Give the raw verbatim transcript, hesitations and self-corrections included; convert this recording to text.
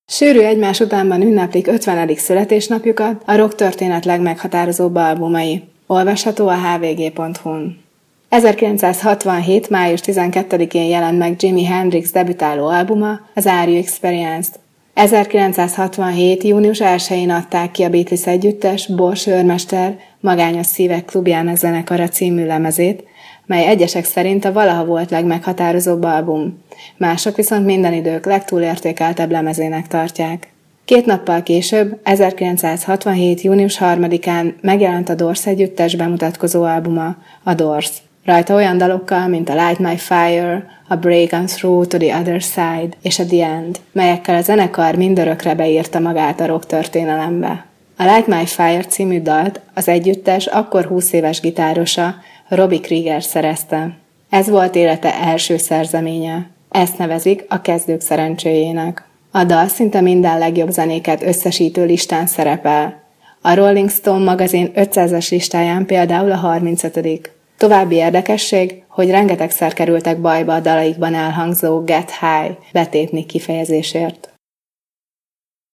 Sűrű egymás utánban ünneplik ötvenedik születésnapjukat a rock történet legmeghatározóbb albumai. Olvasható a há vé gé pont hu-n. ezerkilencszázhatvanhét. május tizenkettedikén jelent meg Jimi Hendrix debütáló albuma, az Are You Experienced? ezerkilencszázhatvanhét. június elsején adták ki a Beatles együttes Bors őrmester Magányos szívek klubjának zenekara című lemezét, mely egyesek szerint a valaha volt legmeghatározóbb album. Mások viszont minden idők legtúlértékeltebb lemezének tartják. Két nappal később, ezerkilencszázhatvanhét. június harmadikán megjelent a Doors együttes bemutatkozó albuma, a Doors. Rajta olyan dalokkal, mint a Light My Fire, a Break On Through to the Other Side és a The End, melyekkel a zenekar mindörökre beírta magát a rock történelembe. A Light My Fire című dalt az együttes akkor húsz éves gitárosa, Robbie Krieger szerezte. Ez volt élete első szerzeménye. Ezt nevezik a kezdők szerencséjének. A dal szinte minden legjobb zenéket összesítő listán szerepel. A Rolling Stone magazin ötszázas listáján például a harmincötödik. További érdekesség, hogy rengetegszer kerültek bajba a dalaikban elhangzó Get High betétnik kifejezésért.